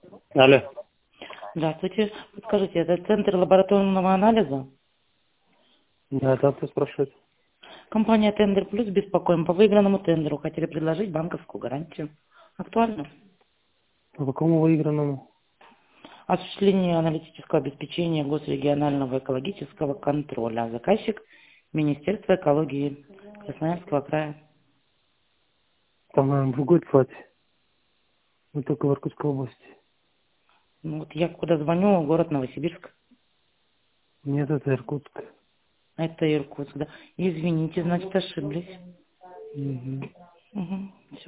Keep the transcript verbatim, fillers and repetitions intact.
Алло. Здравствуйте. Подскажите, это центр лабораторного анализа? Да, да, кто спрашивает? Компания Тендер Плюс беспокоим по выигранному тендеру. Хотели предложить банковскую гарантию. Актуально? По какому выигранному? Осуществление аналитического обеспечения госрегионального экологического контроля. Заказчик — Министерство экологии Красноярского края. Там, наверное, другой платье. Мы только в Иркутской области. Ну, вот я куда звоню, город Новосибирск. Нет, это Иркутск. Это Иркутск, да. Извините, значит, ошиблись. Мгм. Угу.